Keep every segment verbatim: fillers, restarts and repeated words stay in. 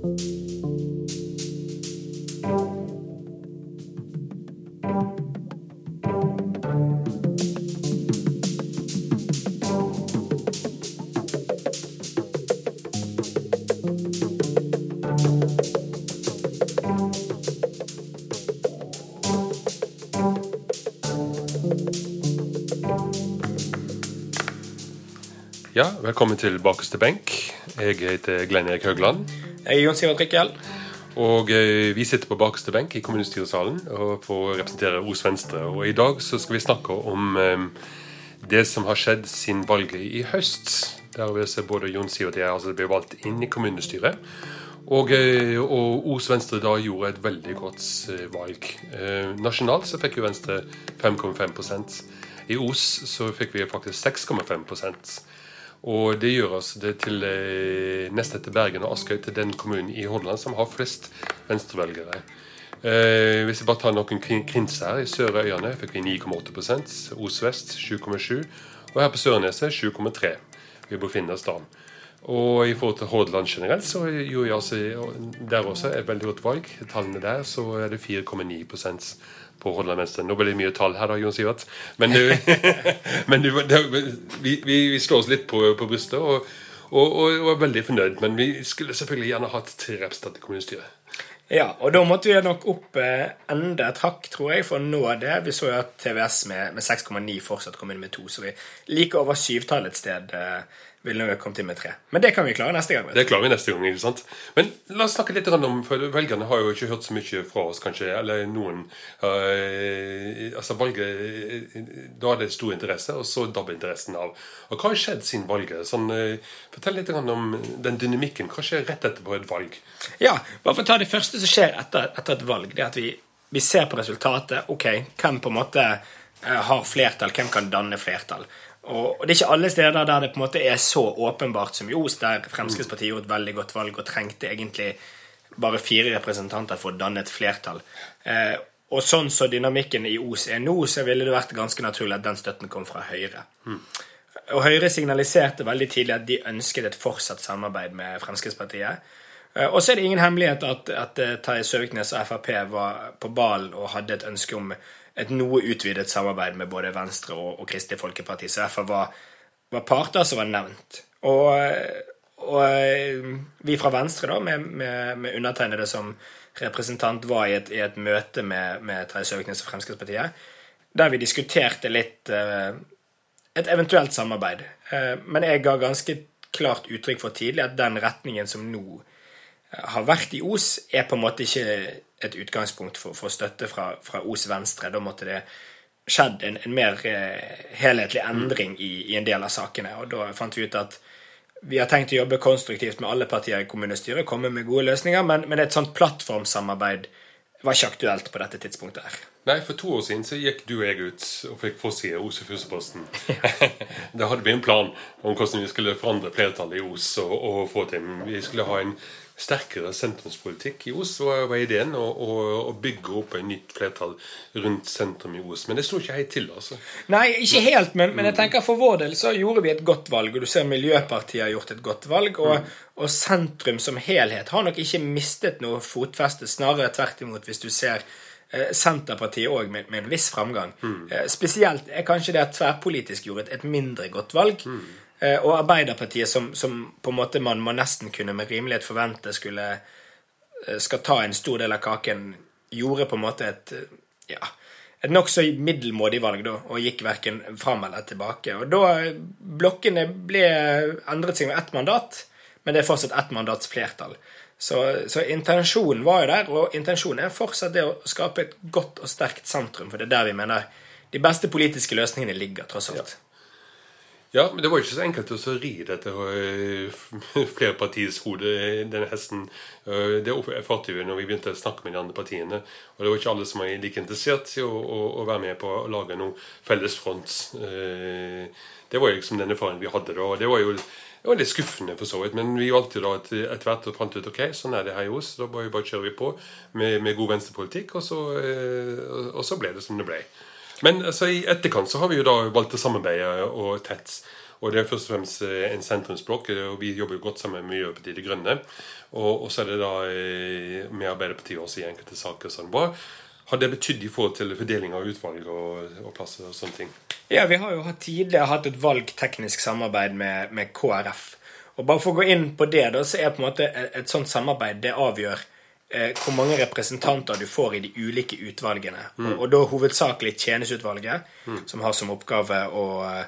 Ja, velkommen til Bakerste benk. Jeg heter Glenn Erik Høgland. Jeg er Jon Sivert Rikkel. Og eh, vi sitter på Bakerste benk i kommunestyresalen og får representere Os Venstre. Og i dag så skal vi snakke om eh, det som har skjedd siden valget i høst. Der vi ser både Jon Sivert og jeg altså ble valgt inn i kommunestyret. Og, eh, og Os Venstre da gjorde et veldig godt eh, valg. Eh, nasjonalt så fikk jo Venstre fem komma fem prosent. I Os så fikk vi faktisk seks komma fem prosent. Og det gjør oss det til eh, nest etter Bergen og Askøy til den kommunen i Hordaland som har flest venstrevelgere. Eh, hvis vi bare tar noen krins her, i Sørøyane fikk vi ni komma åtte prosent, Os Vest sju komma sju, og her på Sørneset sju komma tre. Vi befinner oss da. Og i forhold til Hordaland generelt, så gjorde jeg altså, der også et veldig godt valg. Tallene der, så er det fire komma ni prosent på Hordaland Venstre. Nå ble det mye tall her da, Jon Sivert. Men, men det, vi, vi, vi slår oss litt på, på brystet, og, og, og, og er veldig fornøyd. Men vi skulle selvfølgelig gjerne hatt tre representanter i kommunestyret. Ja, og da måtte vi nok opp eh, enda et hakk, tror jeg, for å nå det. Vi så jo at T V S med, med seks komma ni fortsatt kom inn med to, så vi like over syvtallet et sted eh, vil nå komme til med tre. Men det kan vi klare neste gang. Det klarer vi neste gang, ikke sant? Men la oss snakke litt om, for velgerne har jo ikke hørt så mye fra oss, kanskje, eller noen. Uh, altså valget, da er det stor interesse, og så dabber interessen av. Og hva har skjedd siden valget? Sånn, uh, fortell litt om den dynamikken. Hva skjer rett etterpå et valg? Ja, bare for å ta det første som skjer etter, etter et valg, det er at vi, vi ser på resultatet. Ok, hvem på en måte uh, har flertall, hvem kan danne flertall? Og det er ikke alle steder der det på en måte er så åpenbart som i Os, der Fremskrittspartiet gjorde et veldig godt valg og trengte egentlig bare fire representanter for å danne et flertall. Eh, og sånn så dynamikken i Os er nå, så ville det vært ganske naturlig at den støtten kom fra Høyre. Mm. Og Høyre signaliserte veldig tidlig at de ønsket et fortsatt samarbeid med Fremskrittspartiet. Eh, og så er det ingen hemmelighet at, at Terje Søviknes og F R P var på ballen og hadde et ønske om et noe utvidet samarbeid med både Venstre og, og Kristelig Folkeparti, så derfor var, var parter som var nevnt. Og, og vi fra Venstre da, med, med, med undertegnede som representant, var i et, i et møte med, med Terje Søviknes og Fremskrittspartiet, der vi diskuterte litt eh, et eventuelt samarbeid. Eh, men jeg ga ganske klart uttrykk for tidlig at den retningen som nå har vært i Os, er på en måte ikke et utgangspunkt for, for støtte fra, fra Os Venstre. Da måtte det skjedd en, en mer eh, helhetlig endring i, i en del av sakene. Og da fant vi ut at vi har tenkt å jobbe konstruktivt med alle partier i kommunestyret, komme med gode løsninger, men, men et sånt plattformsamarbeid var ikke aktuelt på dette tidspunktet her. Nei, for to år siden så gikk du og jeg ut og fikk forside Os i Fyrsteposten. Da hadde vi en plan om hvordan vi skulle forandre flertallet i Os og, og få til. Vi skulle ha en sterkere sentrumspolitikk i Os, var ideen å, å, å bygge opp en nytt flertall rundt sentrum i Os. Men det stod ikke helt til, altså. Nei, ikke helt, men, men jeg tenker for vår del så gjorde vi et godt valg, og du ser Miljøpartiet har gjort et godt valg, og, mm. og sentrum som helhet har nok ikke mistet noe fotfeste, snarere tvert imot hvis du ser eh, Senterpartiet også med, med en viss framgang. Mm. Eh, spesielt er kanskje det at tverrpolitisk gjorde et, et mindre godt valg, mm. Og Arbeiderpartiet, som, som på en måte man må nesten kunne med rimelighet forvente skulle, skal ta en stor del av kaken, gjorde på en måte et, ja, et nok så middelmådig valg da, og gikk hverken frem eller tilbake. Og da blokkene ble endret seg med ett mandat, men det er fortsatt ett mandats flertall. Så, så intensjonen var jo der, og intensjonen er fortsatt det å skape et godt og sterkt sentrum, for det er der vi mener de beste politiske løsningene ligger, tross alt. Ja. Ja, men det var ikke så enkelt å ri dette flere partiers hode, denne hesten. Det erfarte vi når vi begynte å snakke med de andre partiene, og det var ikke alle som var like interessert i å, å, å være med på å lage noen felles front. Det var jo liksom den erfaringen vi hadde da, og det var jo det var litt skuffende for så vidt, men vi valgte da et, et hvert og fant ut, ok, sånn er det her i Os, da bare, bare kjører vi på med, med god venstrepolitikk, og så, og så ble det som det ble. Men altså, i etterkant så har vi jo da valgt å samarbeide og tett. Og det er først og fremst en sentrumsblokk, og vi jobber jo godt sammen med Miljøpartiet De Grønne. Og, og så er det da med Arbeiderpartiet også i enkelte saker. Sånn. Hva har det betydd i forhold til fordeling av utvalg og, og plasser og sånne ting? Ja, vi har jo tidligere hatt et valgteknisk samarbeid med, med K R F. Og bare for å gå inn på det, da, så er på en måte et, et sånt samarbeid, det avgjør eh, hvor mange representanter du får i de ulike utvalgene. Mm. Og, og da hovedsakelig tjenesteutvalget, mm. som har som oppgave å,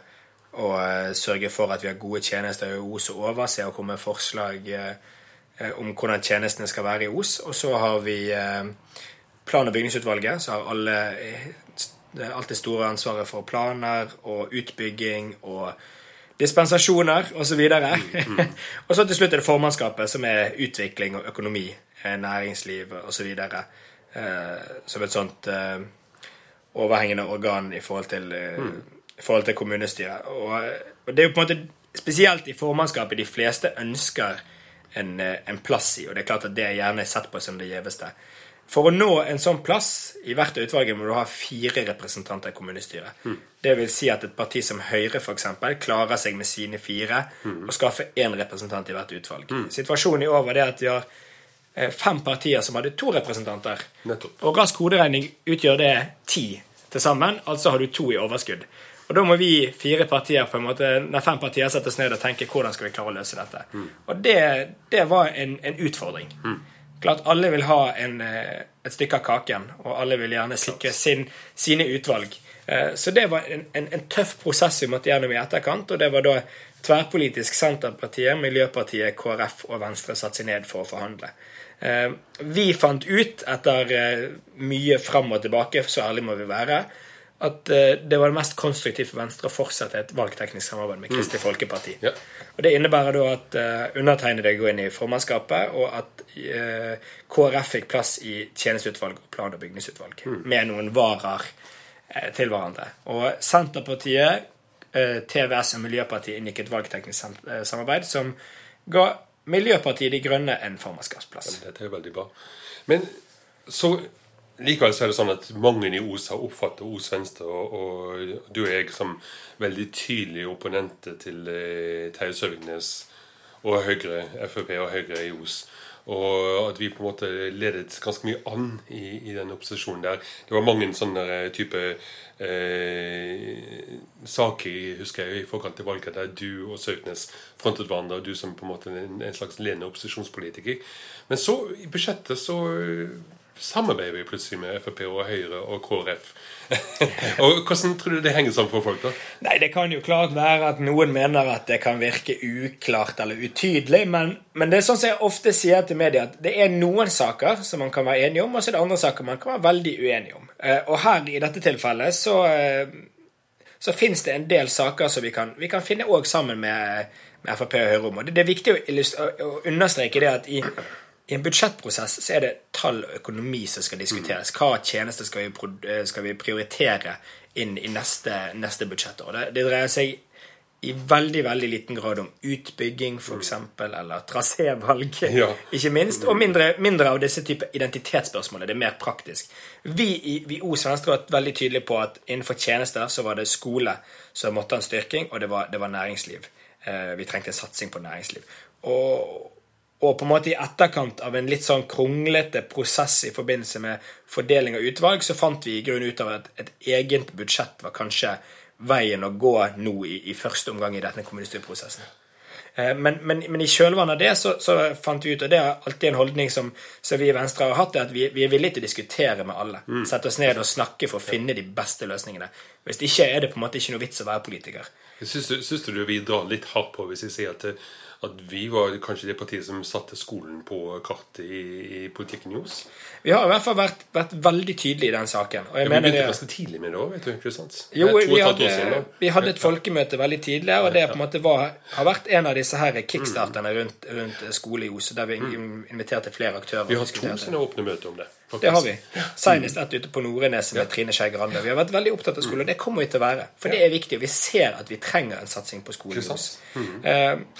å sørge for at vi har gode tjenester i O S og overse og komme med forslag eh, om hvordan tjenestene skal være i O S. Og så har vi eh, plan- og bygningsutvalget, så har alle alt det store ansvaret for planer og utbygging og dispensasjoner og så videre. Mm, mm. Og så til slutt er det formannskapet, som er utvikling og økonomi, næringsliv og så videre, eh, som et sånt eh, overhengende organ i forhold til, eh, mm. i forhold til kommunestyret. Og, og det er jo på en måte spesielt i formannskapet de fleste ønsker en, en plass i, og det er klart at det er gjerne sett på som det gjeveste. For å nå en sånn plass i hvert utvalg må du ha fire representanter i kommunestyret. Mm. Det vil si at et parti som Høyre for eksempel klarer seg med sine fire mm. og skaffer en representant i hvert utvalg. Mm. Situasjonen i år var det at vi har fem partier som hadde to representanter. Nettopp. Og rask hoderegning utgjør det ti til sammen, altså har du to i overskudd. Og da må vi fire partier på en måte, når fem partier setter oss ned og tenker hvordan skal vi klare å løse dette. Mm. Og det, det var en, en utfordring. Mm. Klart alle vil ha en, et stykke av kaken, og alle vil gjerne sikre sin, sine utvalg. Så det var en, en, en tøff prosess vi måtte gjennom i etterkant, og det var da tverrpolitisk Senterpartiet, Miljøpartiet, K R F og Venstre satt seg ned for å forhandle. Vi fant ut, etter mye frem og tilbake, så ærlig må vi være, at det var det mest konstruktivt for Venstre å fortsette et valgteknisk samarbeid med Kristelig Folkeparti. Ja. Og det innebærer da at uh, undertegnede går inn i formannskapet, og at uh, K R F fikk plass i tjenesteutvalg og plan- og bygningsutvalg, mm. med noen varer uh, til hverandre. Og Senterpartiet, uh, T V S og Miljøpartiet inngikk et valgteknisk sam- uh, samarbeid som ga Miljøpartiet De Grønne en formannskapsplass. Ja, dette er veldig bra. Men så likevel så er det sånn at mange i O S har oppfattet O S Venstre, og, og du og jeg som veldig tydelige opponenter til eh, Terje Søviknes og Høyre, F P og Høyre i O S. Og at vi på en måte ledet ganske mye an i, i den opposisjonen der. Det var mange sånne type eh, saker, husker jeg, i forkant til valget, der du og Søviknes frontet hverandre, og du som på en måte en, en slags ledende opposisjonspolitiker. Men så i budsjettet så samarbeider vi plutselig med F P og Høyre og K R F. Og hvordan tror du det henger sammen for folk da? Nei, det kan jo klart være at noen mener at det kan virke uklart eller utydelig, men, men det er sånn som jeg ofte sier til media, at det er noen saker som man kan være enige om, og så er det andre saker man kan være veldig uenige om. Og her i dette tilfellet så, så finnes det en del saker som vi kan, vi kan finne også sammen med, med F P og Høyre om. Og det, det er viktig å, illustri- å understreke det at i I en budsjettprosess så er det tall og økonomi som skal diskuteres. Hva tjenester skal vi, skal vi prioritere inn i neste, neste budsjettår? Det, det dreier seg i veldig, veldig liten grad om utbygging, for eksempel, eller trasévalg, ja. Ikke minst, og mindre, mindre av disse type identitetsspørsmål. Det er mer praktisk. Vi i vi O S Venstre har vært veldig tydelige på at innenfor tjenester så var det skole som måtte ha en styrking, og det var, det var næringsliv. Eh, vi trengte en satsing på næringsliv. Og Og på en måte i etterkant av en litt sånn kronglete prosess i forbindelse med fordeling av utvalg, så fant vi i grunn ut av at et egent budsjett var kanskje veien å gå nå i, i første omgang i denne kommunestyrprosessen. Eh, men, men, men i kjølvannet av det så, så fant vi ut, og det er alltid en holdning som, som vi i Venstre har hatt, at vi, vi er villige til å diskutere med alle. Mm. Sette oss ned og snakke for å finne de beste løsningene. Hvis ikke er det på en måte ikke noe vits å være politiker. Syns du, syns du vi drar litt hardt på hvis jeg sier at det at vi var kanskje det partiet som satte skolen på kartet i, i politikken i O S? Vi har i hvert fall vært, vært veldig tydelige i den saken. Og jeg ja, mener vi begynte det ganske tidlig med det også, vet du, ikke sant? Jo, vi hadde, vi hadde et folkemøte veldig tidlig, og det på en måte var, har vært en av disse her kickstarterne rundt, rundt skole i O S, der vi inviterte flere aktører. Vi har to sånne åpne møter om det. Faktisk. Det har vi. Senest ett ute på Norenes med Trine Skei Grande. Vi har vært veldig opptatt av skole, og det kommer vi til å være. For det er viktig, og vi ser at vi trenger en satsing på skole i O S. Mm. Uh, og i den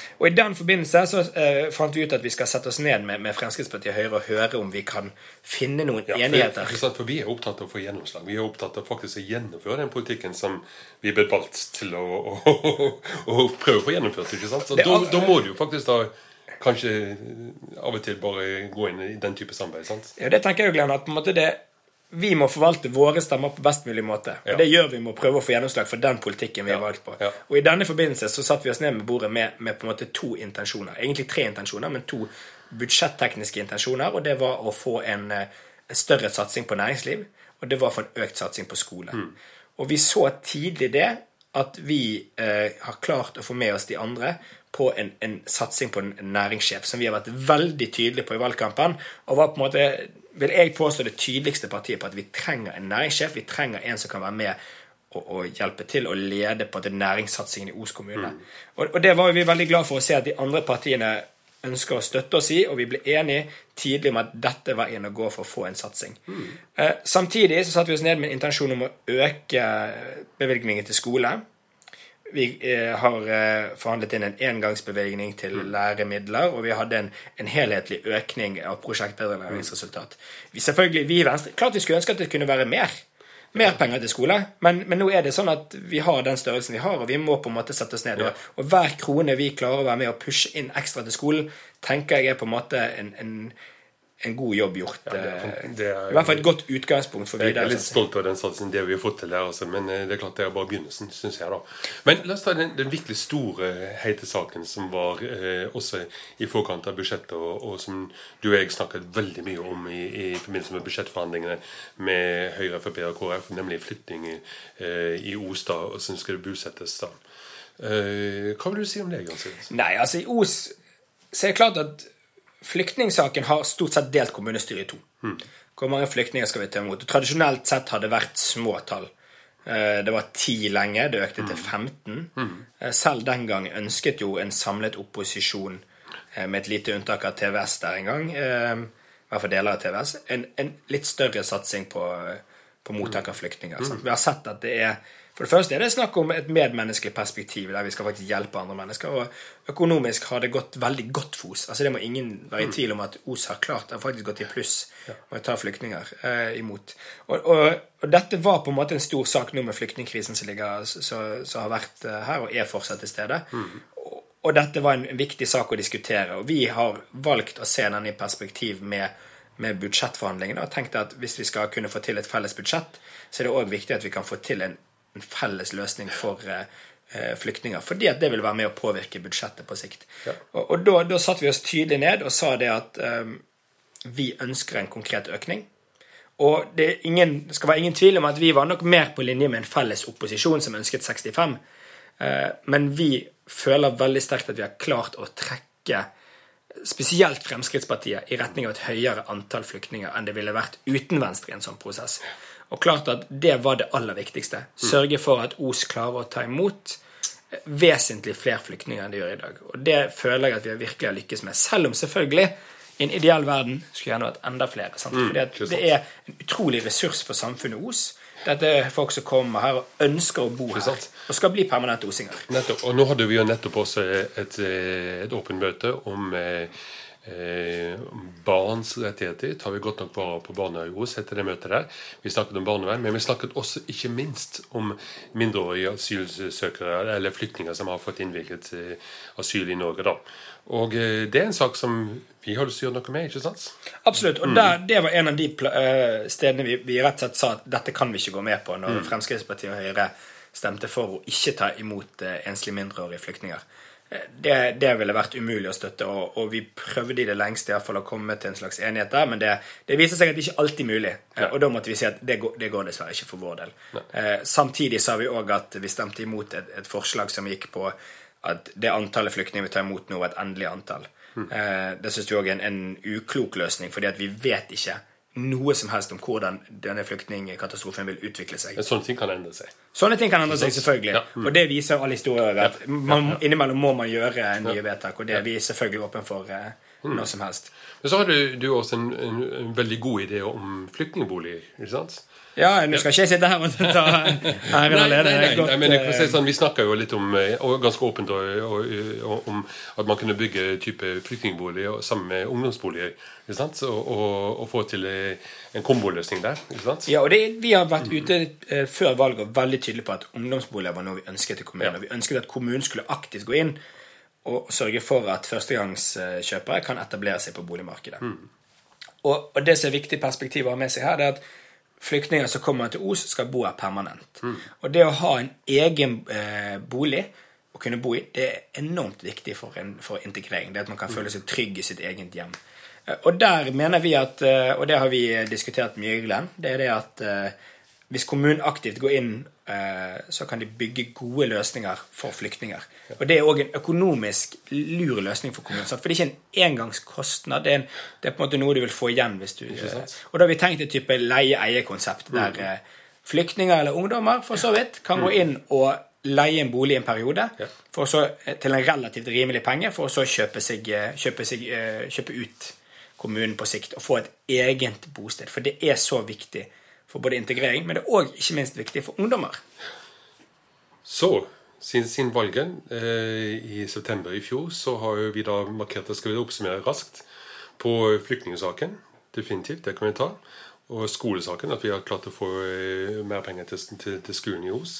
den forbindelse så uh, fant vi ut at vi skal sette oss ned med, med Fremskrittspartiet og Høyre og høre om vi kan finne noen ja, for, enigheter. For, for vi er opptatt av å få gjennomslag. Vi er opptatt av faktisk å gjennomføre den politikken som vi er valgt til å, å, å, å prøve å få gjennomført. Ikke sant? Så det, da, da må du jo faktisk da kanskje av og til bare gå inn i den type samarbeid. Sant? Ja, det tenker jeg jo, Glenn, at på en måte det vi må forvalte våre stemmer på best mulig måte. Og ja. Det gjør vi med å prøve å få gjennomslag for den politikken vi har valgt på. Ja. Og i denne forbindelse så satt vi oss ned med bordet med, med på en måte to intensjoner. Egentlig tre intensjoner, men to budsjettekniske intensjoner. Og det var å få en, en større satsing på næringsliv, og det var å få en økt satsing på skole. Mm. Og vi så tidlig det at vi eh, har klart å få med oss de andre på en, en satsing på en næringssjef, som vi har vært veldig tydelige på i valgkampen, og var på en måte, vil jeg påstå, det tydeligste partiet på at vi trenger en næringssjef, vi trenger en som kan være med og, og hjelpe til å lede på den næringssatsingen i Os kommune. Mm. Og, og det var vi veldig glad for å se at de andre partiene ønsker å støtte oss i, og vi ble enige tidlig om at dette var en å gå for å få en satsing. Mm. Eh, samtidig så satt vi oss ned med en intensjon om å øke bevilgningen til skole. Vi eh, har eh, forhandlet inn en engangsbevilgning til mm. læremidler, og vi hadde en, en helhetlig økning av prosjekt bedre læringsresultat. Vi selvfølgelig, vi i Venstre, klart vi skulle ønske at det kunne være mer. Mer penger til skole, men, men nå er det sånn at vi har den størrelsen vi har, og vi må på en måte sette oss ned. Ja. Og, og hver krone vi klarer å være med og pushe inn ekstra til skolen, tenker jeg er på en måte en, en, en god jobb gjort. Ja, det er, det er, I hvert fall et godt utgangspunkt for videre. Jeg er litt stolt av den satsen, det vi har fått til der, altså, men det er klart det er bare begynnelsen, synes jeg da. Men la oss ta den, den virkelig store heite saken som var eh, også i forkant av budsjettet, og, og som du og jeg snakket veldig mye om i, i forbindelse med budsjettforhandlingene med Høyre, F P og K F, nemlig flytting eh, i Os da, og som skal bosettes da. Eh, hva vil du si om det, Jansen? Nei, altså i Os så er det klart at flyktningsaken har stort sett delt kommunestyret i to. Mm. Hvor mange flyktninger skal vi ta imot? Tradisjonelt sett har det vært små tall. Det var ti lenge, det økte til femten. Mm. Selv den gang ønsket jo en samlet opposisjon, med et lite unntak av T V S der en gang, i hvert fall deler av T V S, en, en litt større satsing på, på mottak av flyktninger. Mm. Vi har sett at det er For det første er det snakk om et medmenneskelig perspektiv, der vi skal faktisk hjelpe andre mennesker, og økonomisk har det gått veldig godt for oss. Altså det må ingen være i tvil om at Os har klart, har faktisk gått i pluss med å ta flyktninger eh, imot. Og, og, og dette var på en måte en stor sak nå med flyktningkrisen som, ligger, som, som har vært her og er fortsatt til stede. Mm. Og, og dette var en, en viktig sak å diskutere, og vi har valgt å se den i perspektiv med, med budsjettforhandlingene, og tenkte at hvis vi skal kunne få til et felles budsjett, så er det også viktig at vi kan få til en en felles løsning for eh, flyktninger, fordi at det vil være med å påvirke budsjettet på sikt. Ja. Og, og da, da satt vi oss tydelig ned og sa det at eh, vi ønsker en konkret økning, og det, er ingen, det skal være ingen tvil om at vi var nok mer på linje med en felles opposisjon som ønsket sekstifem, eh, men vi føler veldig sterkt at vi har klart å trekke spesielt Fremskrittspartiet i retning av et høyere antall flyktninger enn det ville vært uten Venstre i en sånn prosess. Og klart at det var det aller viktigste. Sørge for at Os klarer å ta imot vesentlig flere flyktninger enn det gjør i dag. Og det føler jeg at vi virkelig har lykkes med. Selv om selvfølgelig i en ideell verden skulle gjerne vært enda flere. Sant? Fordi at det er en utrolig ressurs for samfunnet Os. Dette er folk som kommer her og ønsker å bo her, og skal bli permanente osinger. Nettopp. Og nå hadde vi jo nettopp også et, et åpent møte om eh, Eh, barns rettigheter. Tar vi godt nok vare på barna i Os etter det møtet der. Vi snakket om barnevern, men vi snakket også ikke minst om mindreårige asylsøkere eller flyktninger som har fått innvilget eh, asyl i Norge da. Og eh, det er en sak som vi har lyst til å gjøre noe med, ikke sant? Absolutt, og der, det var en av de uh, stedene vi, vi rett og slett sa at dette kan vi ikke gå med på når mm. Fremskrittspartiet og Høyre stemte for å ikke ta imot uh, enslige mindreårige flyktninger. Det, det ville vært umulig å støtte, og, og vi prøvde i det lengste i hvert fall å komme til en slags enighet der, men det, det viser seg at det ikke alltid er mulig, ja. Og da måtte vi si at det går, det går dessverre ikke for vår del. Eh, samtidig sa vi også at vi stemte imot et, et forslag som gikk på at det antallet flyktninger vi tar imot nå var et endelig antall. Mm. Eh, det synes vi også er en, en uklok løsning, fordi at vi vet ikke noe som helst om hvordan denne flyktningkatastrofen vil utvikle seg. Sånne ting kan endre seg. Sånne ting kan endre seg, selvfølgelig. Ja. Mm. Og det viser alle historier at man, innimellom må man gjøre nye vedtak, og det er vi selvfølgelig åpne for, når som helst. Men så har du, du også en, en, en veldig god idé om flyktningboliger, ikke sant? Ja, nå skal ikke jeg sitte her og ta æren alene. Nei, nei, nei, men jeg kan si uh, sånn, vi snakker jo litt om, og ganske åpent og, og, og, om at man kunne bygge type flyktningboliger sammen med ungdomsboliger, ikke sant? Og, og, og få til en komboløsning der, ikke sant? Ja, og det, vi har vært ute uh, før valget veldig tydelig på at ungdomsboliger var noe vi ønsket til kommunen. Ja. Vi ønsket at kommunen skulle aktivt gå inn og sørge for at førstegangskjøpere kan etablere seg på boligmarkedet. Mm. Og, og det som er viktig perspektiv å ha med seg her, det er at flyktninger som kommer til Os skal bo her permanent. Mm. Og det å ha en egen eh, bolig å kunne bo i, det er enormt viktig for, en, for integrering. Det at man kan føle seg trygg i sitt eget hjem. Eh, og der mener vi at, eh, og det har vi diskutert mye, Glenn, det er det at eh, hvis kommunen aktivt går inn, eh, så kan de bygge gode løsninger for flyktninger. Og det er også en økonomisk lur løsning for kommunen, for det er ikke en engangskostnad, det er, en, det er på en måte noe du vil få igjen hvis du... Eh, og da har vi tenkt et type leie-eie-konsept, der eh, flyktninger eller ungdommer, for så vidt, kan gå inn og leie en bolig i en periode, for så, til en relativt rimelig penge, for å så kjøpe, seg, kjøpe, seg, kjøpe ut kommunen på sikt, og få et egent bosted, for det er så viktig for både integrering, men det er også ikke minst viktig for ungdommer. Så, siden, siden valget eh, i september i fjor, så har vi da markert at skal vi oppsummere raskt på flyktningsaken, definitivt, det kan vi ta, og skolesaken, at vi har klart å få eh, mer penger til, til, til skolen i Os,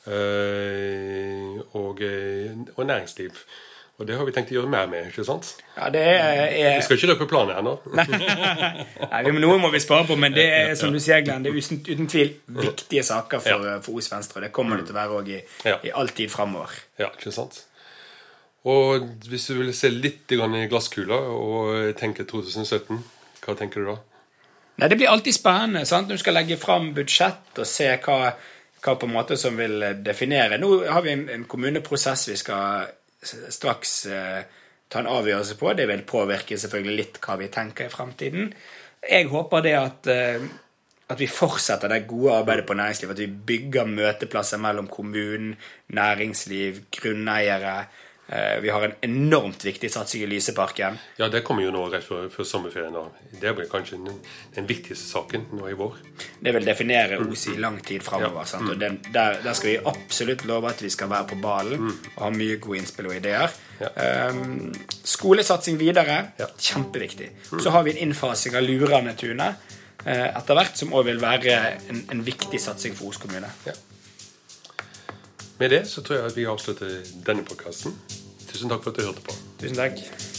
eh, og, eh, og næringsliv. Og det har vi tenkt å gjøre mer med, ikke sant? Ja, det er... er... Vi skal ikke løpe planen her nå. Nei, noe må vi spare på, men det er, som du sier, Glenn, det er uten, uten tvil viktige saker for, ja. for Os Venstre. Det kommer det til å være også i, ja. i all tid fremover. Ja, ikke sant? Og hvis du vil se litt i glasskula og tenke to tusen sytten, hva tenker du da? Nei, det blir alltid spennende, sant? Du skal legge frem budsjett og se hva, hva på en måte som vil definere. Nå har vi en, en kommuneprosess vi skal... straks eh, ta en avgjørelse på. Det vil påvirke selvfølgelig litt hva vi tenker i fremtiden. Jeg håper det at, eh, at vi fortsetter det gode arbeidet på næringsliv, at vi bygger møteplasser mellom kommunen, næringsliv, grunneiere. Eh, vi har en enormt viktig satsing i Lyseparken. Ja, det kommer jo nå rett før, før sommerferien. Det blir kanskje den, den viktigste saken nå i vår. Det vil definere Os i lang tid fremover. Ja. Mm. Og den, der, der skal vi absolutt love at vi skal være på ballen mm. og ha mye gode innspill og ideer. Ja. Um, skolesatsing videre, ja. Kjempeviktig. Mm. Så har vi en innfasing av Lurane Tunet uh, etter hvert, som også vil være en, en viktig satsing for Os kommune. Ja. Med det så tror jeg at vi avslutter denne podcasten. Tusen takk for at du hørte på. Tusen takk.